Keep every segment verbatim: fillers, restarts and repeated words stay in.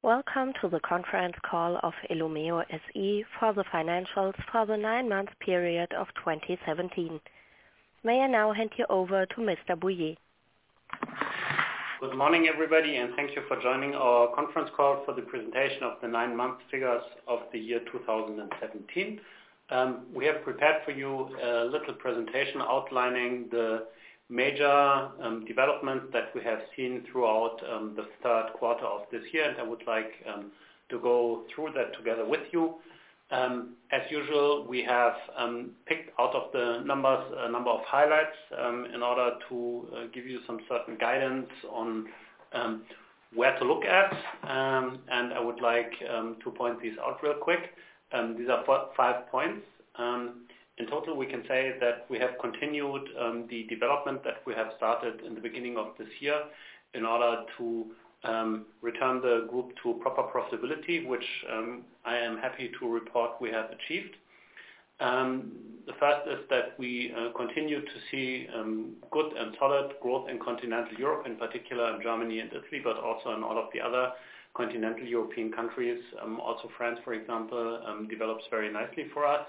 Welcome to the conference call of Illumeo S E for the financials for the nine-month period of twenty seventeen. May I now hand you over to Mister Bouyer. Good morning, everybody, and thank you for joining our conference call for the presentation of the nine-month figures of the year two thousand seventeen. Um, we have prepared for you a little presentation outlining the major um, developments that we have seen throughout um, the third quarter of this year, and I would like um, to go through that together with you. Um, as usual, we have um, picked out of the numbers a number of highlights um, in order to uh, give you some certain guidance on um, where to look at, um, and I would like um, to point these out real quick. Um, these are four, five points. Um, In total, we can say that we have continued um, the development that we have started in the beginning of this year in order to um, return the group to proper profitability, which um, I am happy to report we have achieved. Um, the first is that we uh, continue to see um, good and solid growth in continental Europe, in particular in Germany and Italy, but also in all of the other continental European countries. Um, also France, for example, um, develops very nicely for us.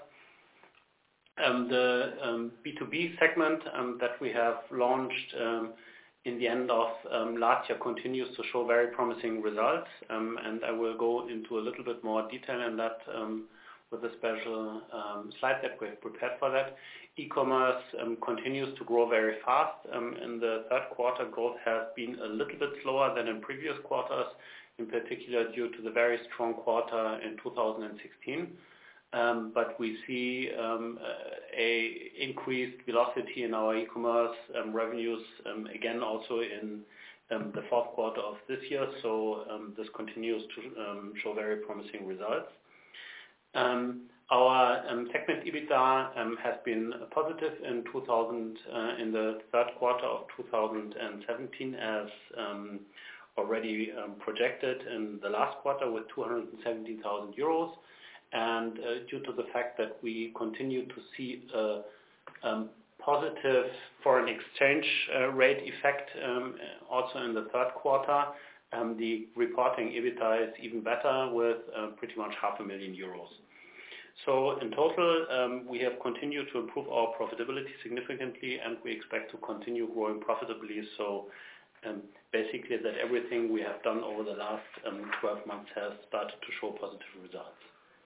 Um, the um, B two B segment um, that we have launched um, in the end of um, last year continues to show very promising results, um, and I will go into a little bit more detail in that um, with a special um, slide that we have prepared for that. E-commerce um, continues to grow very fast. Um, in the third quarter, growth has been a little bit slower than in previous quarters, in particular due to the very strong quarter in two thousand sixteen. Um, but we see um, a increased velocity in our e-commerce um, revenues um, again also in um, the fourth quarter of this year. So um, this continues to um, show very promising results. Um, our um, segment EBITDA um, has been positive in two thousand uh, in the third quarter of two thousand seventeen, as um, already um, projected in the last quarter with two hundred seventeen thousand euros. And uh, due to the fact that we continue to see a um, positive foreign exchange uh, rate effect um, also in the third quarter, um, the reporting EBITDA is even better with uh, pretty much half a million euros. So in total, um, we have continued to improve our profitability significantly, and we expect to continue growing profitably. So um, basically that everything we have done over the last um, twelve months has started to show positive results.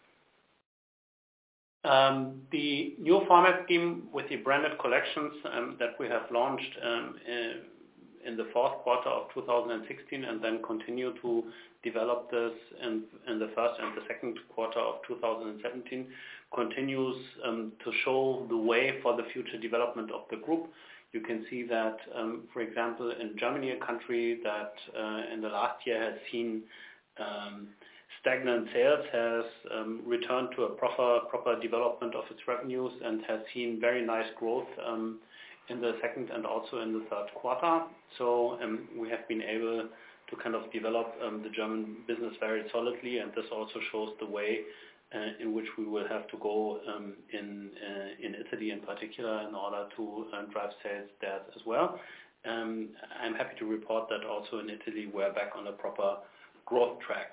Um, the new format scheme with the branded collections um, that we have launched um, in, in the fourth quarter of two thousand sixteen and then continue to develop this in, in the first and the second quarter of two thousand seventeen continues um, to show the way for the future development of the group. You can see that, um, for example, in Germany, a country that uh, in the last year has seen um, stagnant sales, has um, returned to a proper proper development of its revenues and has seen very nice growth um, in the second and also in the third quarter. So um, we have been able to kind of develop um, the German business very solidly, and this also shows the way uh, in which we will have to go um, in uh, in Italy in particular in order to uh, drive sales there as well. Um, I'm happy to report that also in Italy we're back on a proper growth track.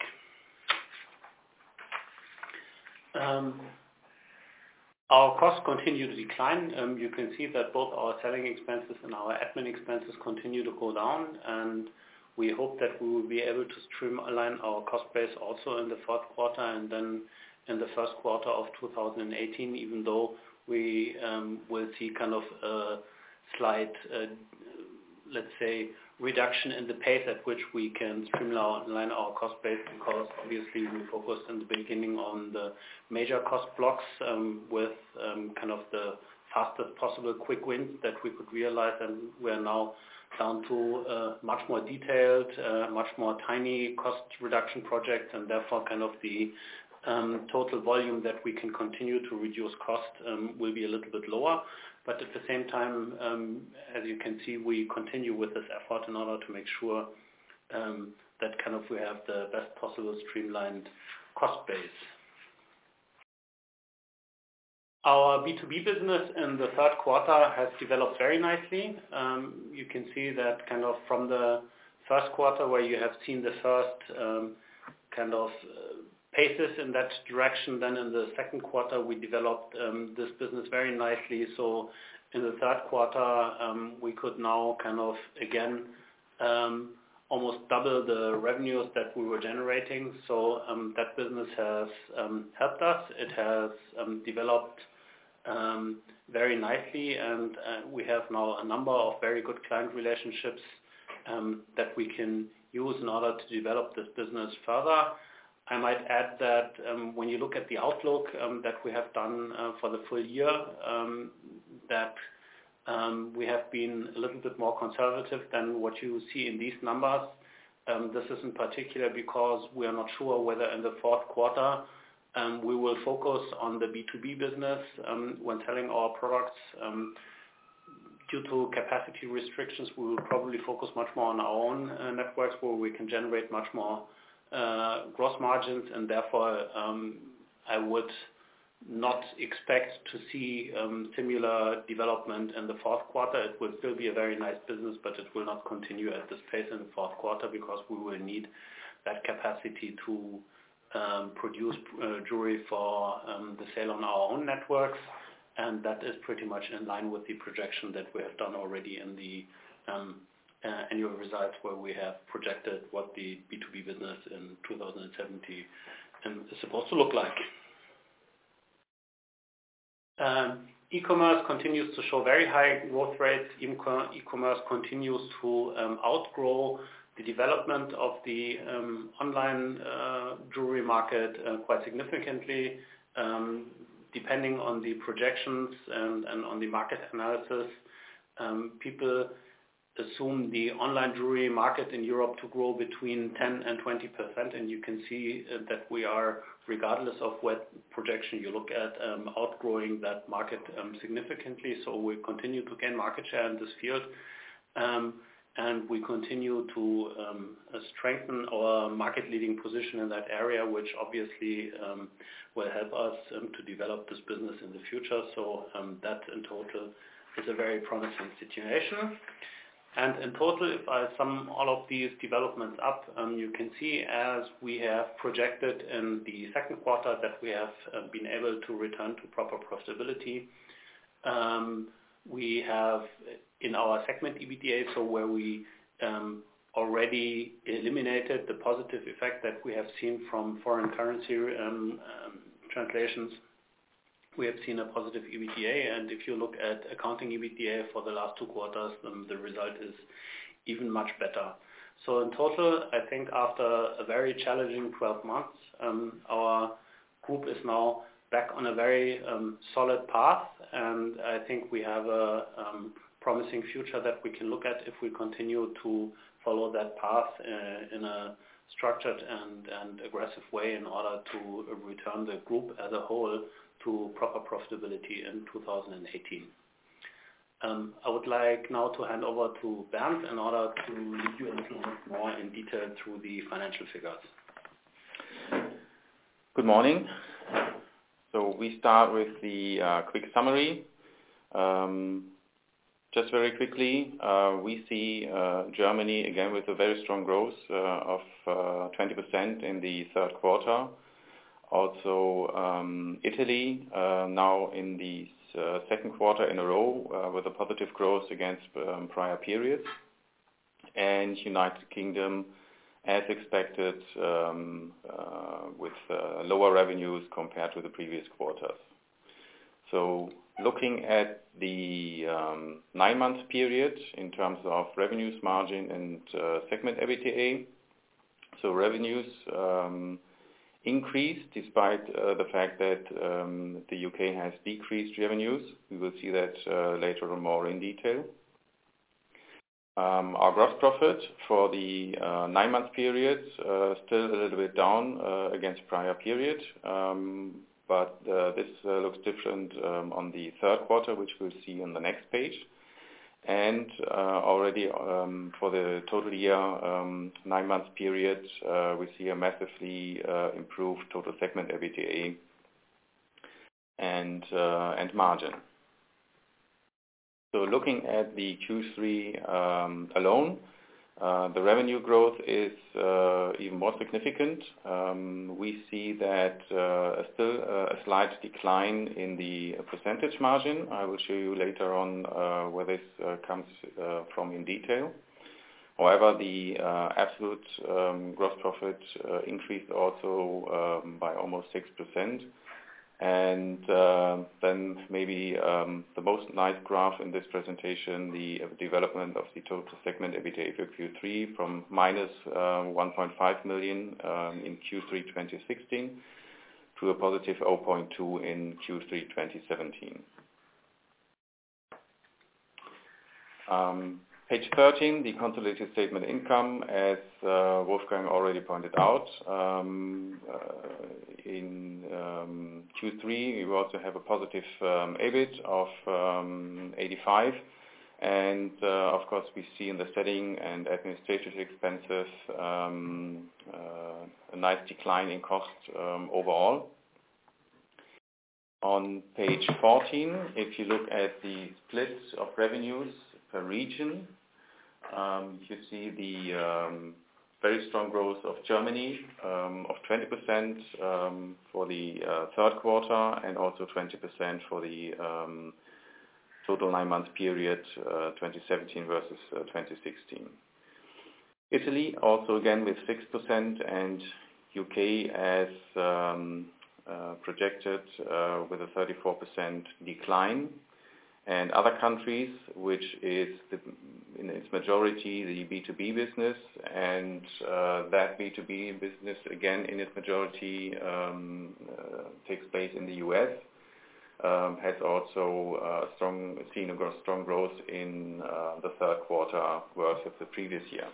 Um, our costs continue to decline. Um, you can see that both our selling expenses and our admin expenses continue to go down, and we hope that we will be able to streamline our cost base also in the fourth quarter and then in the first quarter of two thousand eighteen, even though we um, will see kind of a slight, uh, let's say, reduction in the pace at which we can streamline our cost base, because obviously we focused in the beginning on the major cost blocks um, with um, kind of the fastest possible quick wins that we could realize, and we're now down to uh, much more detailed, uh, much more tiny cost reduction projects, and therefore kind of the um, total volume that we can continue to reduce cost um, will be a little bit lower. But at the same time, um, as you can see, we continue with this effort in order to make sure um, that kind of we have the best possible streamlined cost base. Our B two B business in the third quarter has developed very nicely. Um, you can see that kind of from the first quarter, where you have seen the first um, kind of uh, paces in that direction. Then in the second quarter, we developed um, this business very nicely. So in the third quarter, um, we could now kind of again um, almost double the revenues that we were generating. So um, that business has um, helped us. It has um, developed um, very nicely, and uh, we have now a number of very good client relationships um, that we can use in order to develop this business further. I might add that um, when you look at the outlook um, that we have done uh, for the full year, um, that um, we have been a little bit more conservative than what you see in these numbers. Um, this is in particular because we are not sure whether in the fourth quarter um, we will focus on the B two B business um, when selling our products. Um, due to capacity restrictions, we will probably focus much more on our own uh, networks where we can generate much more uh, gross margins, and therefore um, I would not expect to see um, similar development in the fourth quarter. It will still be a very nice business, but it will not continue at this pace in the fourth quarter because we will need that capacity to um, produce uh, jewelry for um, the sale on our own networks, and that is pretty much in line with the projection that we have done already in the um, uh, annual results, where we have projected what the B two B business in two thousand seventeen um, is supposed to look like. Um, e-commerce continues to show very high growth rates. E-commerce continues to um, outgrow the development of the um, online uh, jewelry market uh, quite significantly. Um, depending on the projections and, and on the market analysis, um, people assume the online jewelry market in Europe to grow between ten and twenty percent, and you can see uh, that we are, regardless of what projection you look at, um, outgrowing that market um, significantly. So we continue to gain market share in this field, um, and we continue to um, uh, strengthen our market-leading position in that area, which obviously um, will help us um, to develop this business in the future. So um, that in total is a very promising situation. And in total, if I sum all of these developments up, um, you can see, as we have projected in the second quarter, that we have uh, been able to return to proper profitability. Um, we have in our segment EBITDA, so where we um, already eliminated the positive effect that we have seen from foreign currency um, um, translations, we have seen a positive EBITDA, and if you look at accounting EBITDA for the last two quarters, um, the result is even much better. So in total, I think after a very challenging twelve months, um, our group is now back on a very um, solid path, and I think we have a um, promising future that we can look at if we continue to follow that path uh, in a structured and, and aggressive way in order to return the group as a whole to proper profitability in two thousand eighteen. Um, I would like now to hand over to Bernd in order to lead you a little bit more in detail through the financial figures. Good morning. So we start with the uh, quick summary. Um, just very quickly, uh, we see uh, Germany again with a very strong growth uh, of uh, twenty percent in the third quarter. Also um, Italy uh, now in the uh, second quarter in a row uh, with a positive growth against um, prior periods. And United Kingdom, as expected, um, uh, with uh, lower revenues compared to the previous quarters. So looking at the um, nine-month period in terms of revenues, margin, and uh, segment EBITDA, so revenues um, increased despite uh, the fact that um, the U K has decreased revenues. We will see that uh, later on more in detail. Um, our gross profit for the uh, nine-month period uh, still a little bit down uh, against prior period, um, but uh, this uh, looks different um, on the third quarter, which we'll see on the next page. And uh, already um, for the total year um, nine-month period, uh, we see a massively uh, improved total segment EBITDA and uh, and margin. So looking at the Q three um, alone, Uh, the revenue growth is uh, even more significant. Um, we see that uh, still uh, a slight decline in the percentage margin. I will show you later on uh, where this uh, comes uh, from in detail. However, the uh, absolute um, gross profit uh, increased also um, by almost six percent. And uh, then maybe um, the most nice graph in this presentation, the uh, development of the total segment EBITDA for Q three from minus uh, one point five million um, in Q three twenty sixteen to a positive zero point two in Q three twenty seventeen. Um, Page thirteen, the consolidated statement income, as uh, Wolfgang already pointed out. Um, uh, in um, Q three, we also have a positive um, EBIT of um, eighty-five. And, uh, of course, we see in the selling and administrative expenses um, uh, a nice decline in cost um, overall. On page fourteen, if you look at the split of revenues per region, um, you see the um, very strong growth of Germany um, of twenty percent um, for the uh, third quarter and also twenty percent for the um, total nine-month period uh, twenty seventeen versus uh, twenty sixteen. Italy also again with six percent and U K as um, uh, projected uh, with a thirty-four percent decline. And other countries, which is the, in its majority the B two B business, and uh, that B two B business again in its majority um, uh, takes place in the U S, um, has also uh, strong, seen a strong growth in uh, the third quarter versus the previous year.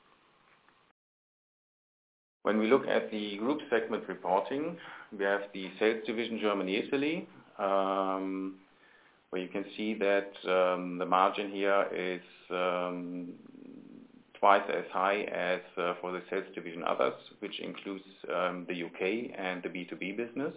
When we look at the group segment reporting, we have the sales division Germany-Italy, um, where you can see that um, the margin here is um, twice as high as uh, for the sales division others, which includes um, the U K and the B two B business.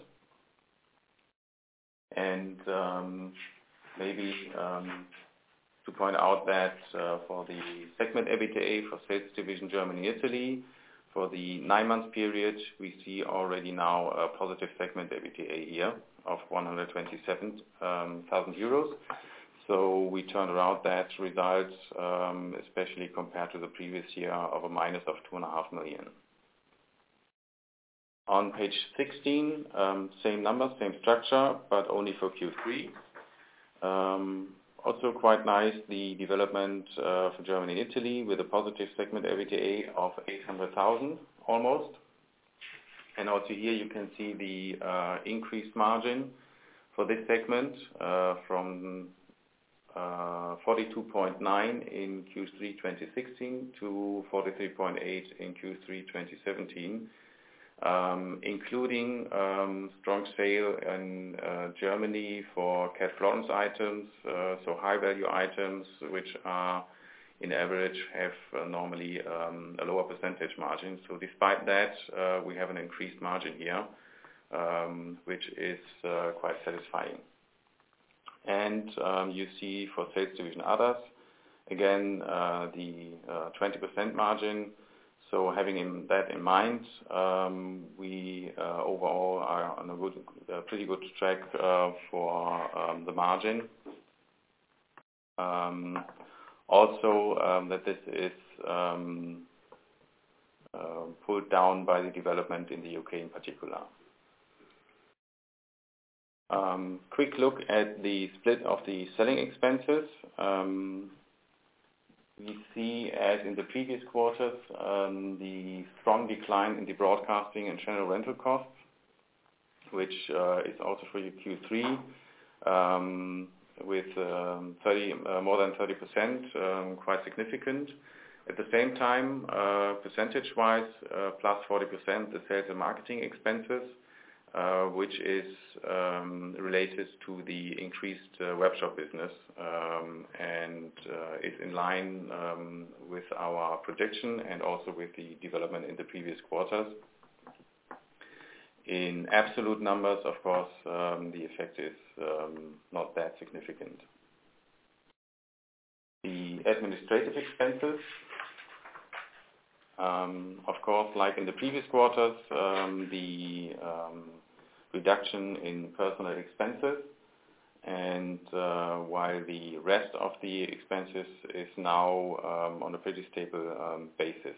And um, maybe um, to point out that uh, for the segment EBITDA for sales division Germany-Italy, for the nine-month period, we see already now a positive segment EBITDA here of one hundred twenty-seven thousand euros. So we turned around that result, um, especially compared to the previous year, of a minus of two point five million. On page sixteen, um, same numbers, same structure, but only for Q three. Um, also quite nice, the development uh, for Germany and Italy with a positive segment EBITDA of eight hundred thousand almost. And also here you can see the uh, increased margin for this segment uh, from uh, forty-two point nine in Q three twenty sixteen to forty-three point eight in Q three twenty seventeen. Um, including um, strong sale in uh, Germany for Cat Florence items, uh, so high-value items, which are in average have uh, normally um, a lower percentage margin. So despite that, uh, we have an increased margin here, um, which is uh, quite satisfying. And um, you see for sales division others, again, uh, the uh, twenty percent margin. So having in that in mind, um, we uh, overall are on a good, uh, pretty good track uh, for um, the margin. Um, also, um, that this is um, uh, pulled down by the development in the U K in particular. Um, quick look at the split of the selling expenses. Um, We see, as in the previous quarters, um, the strong decline in the broadcasting and channel rental costs, which uh, is also for Q three, um, with um, thirty, uh, more than thirty percent, um, quite significant. At the same time, uh, percentage-wise, uh, plus forty percent, the sales and marketing expenses, uh, which is um, related to the increased uh, webshop business um, and uh, is in line um, with our projection and also with the development in the previous quarters. In absolute numbers, of course, um, the effect is um, not that significant. The administrative expenses, Um, of course, like in the previous quarters, um, the um, reduction in personnel expenses, and uh, while the rest of the expenses is now um, on a pretty stable um, basis.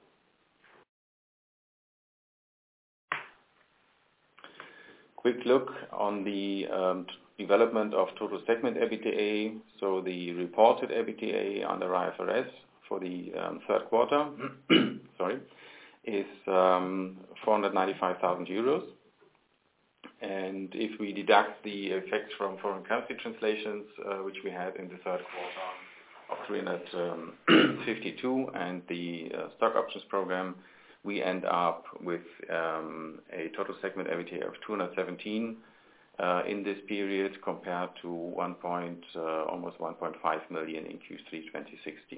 Quick look on the um, development of total segment EBITDA. So the reported EBITDA under I F R S for the um, third quarter, sorry, is um, four hundred ninety-five thousand euros. And if we deduct the effects from foreign currency translations, uh, which we had in the third quarter of three hundred fifty-two, and the uh, stock options program, we end up with um, a total segment EBITDA of two hundred seventeen uh, in this period, compared to one point, uh, almost one point five million in Q three twenty sixteen.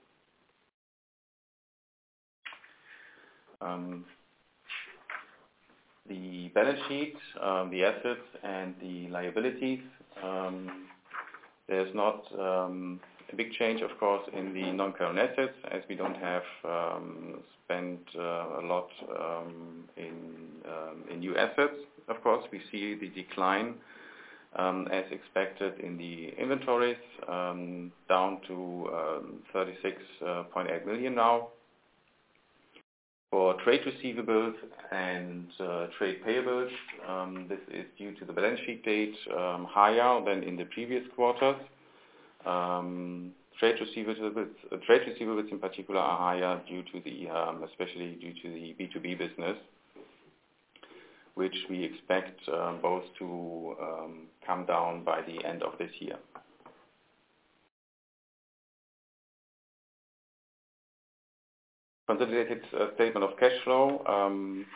Um, the balance sheet, um, the assets and the liabilities, um, there's not um, a big change, of course, in the non-current assets, as we don't have um, spent uh, a lot um, in, um, in new assets. Of course, we see the decline um, as expected in the inventories, um, down to um, thirty-six point eight million now. For trade receivables and uh, trade payables, um, this is due to the balance sheet date um, higher than in the previous quarters. Um, trade receivables, uh, trade receivables in particular are higher due to the, um, especially due to the B two B business, which we expect uh, both to um, come down by the end of this year. Consolidated uh, statement of cash flow. Um,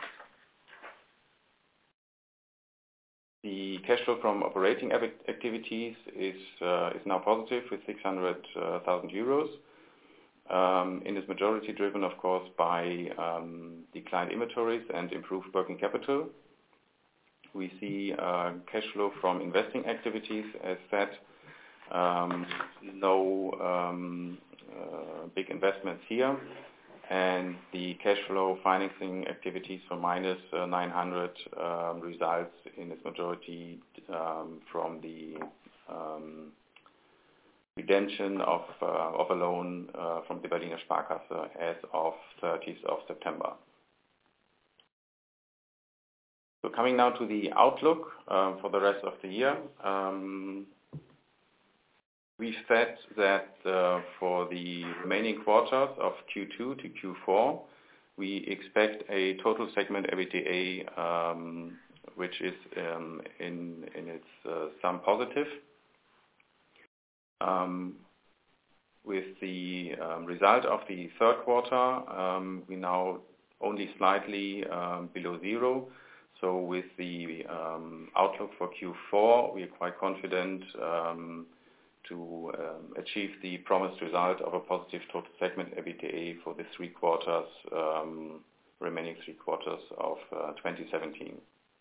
the cash flow from operating activities is uh, is now positive with six hundred thousand euros. Um, in its majority driven, of course, by um, declined inventories and improved working capital. We see uh, cash flow from investing activities as said. Um, no um, uh, big investments here. And the cash flow financing activities for minus uh, nine hundred um, results in its majority um, from the um, redemption of, uh, of a loan uh, from the Berliner Sparkasse as of thirtieth of September. So coming now to the outlook uh, for the rest of the year. Um, We said that uh, for the remaining quarters of Q two to Q four, we expect a total segment EBITDA um, which is um, in, in its uh, sum positive. Um, with the um, result of the third quarter, um, we now only slightly um, below zero. So with the um, outlook for Q four, we are quite confident um, to um, achieve the promised result of a positive total segment EBITDA for the three quarters, um, remaining three quarters of uh, twenty seventeen.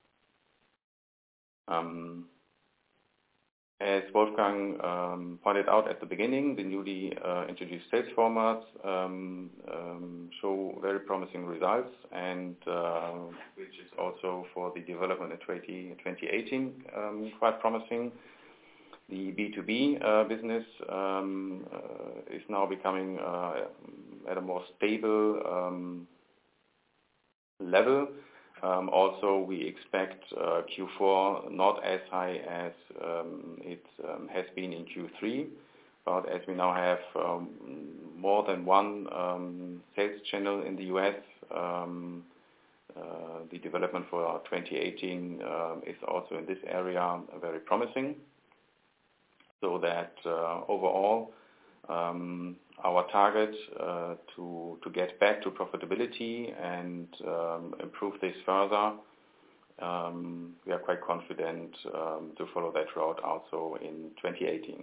Um, as Wolfgang um, pointed out at the beginning, the newly uh, introduced sales formats um, um, show very promising results, and uh, which is also for the development in twenty eighteen um, quite promising. The B two B uh, business um, uh, is now becoming uh, at a more stable um, level. Um, also, we expect uh, Q four not as high as um, it um, has been in Q three, but as we now have um, more than one um, sales channel in the U S, um, uh, the development for twenty eighteen um, is also in this area very promising. So that uh, overall, um, our target uh, to to get back to profitability and um, improve this further, um, we are quite confident um, to follow that route also in twenty eighteen.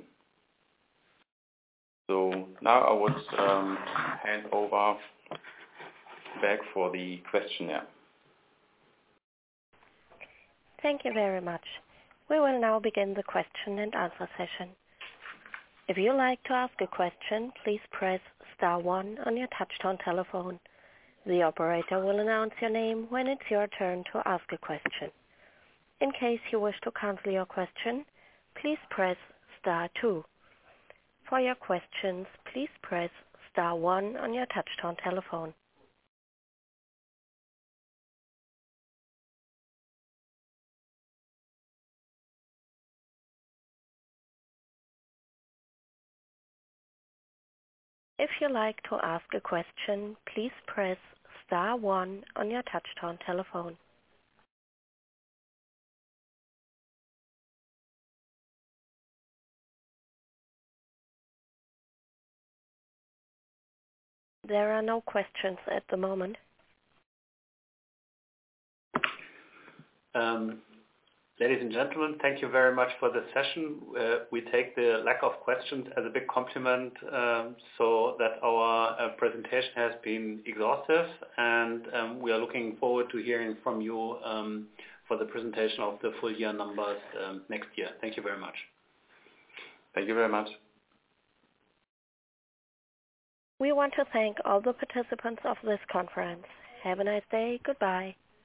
So now I would um, hand over back for the questionnaire. Thank you very much. We will now begin the question and answer session. If you like to ask a question, please press star one on your touchtone telephone. The operator will announce your name when it's your turn to ask a question. In case you wish to cancel your question, please press star two. For your questions, please press star one on your touch-tone telephone. If you like to ask a question, please press star one on your touch-tone telephone. There are no questions at the moment. Um, ladies and gentlemen, thank you very much for the session. Uh, we take the lack of questions as a big compliment, um, so that our uh, presentation has been exhaustive, and um, we are looking forward to hearing from you um, for the presentation of the full year numbers um, next year. Thank you very much. Thank you very much. We want to thank all the participants of this conference. Have a nice day. Goodbye.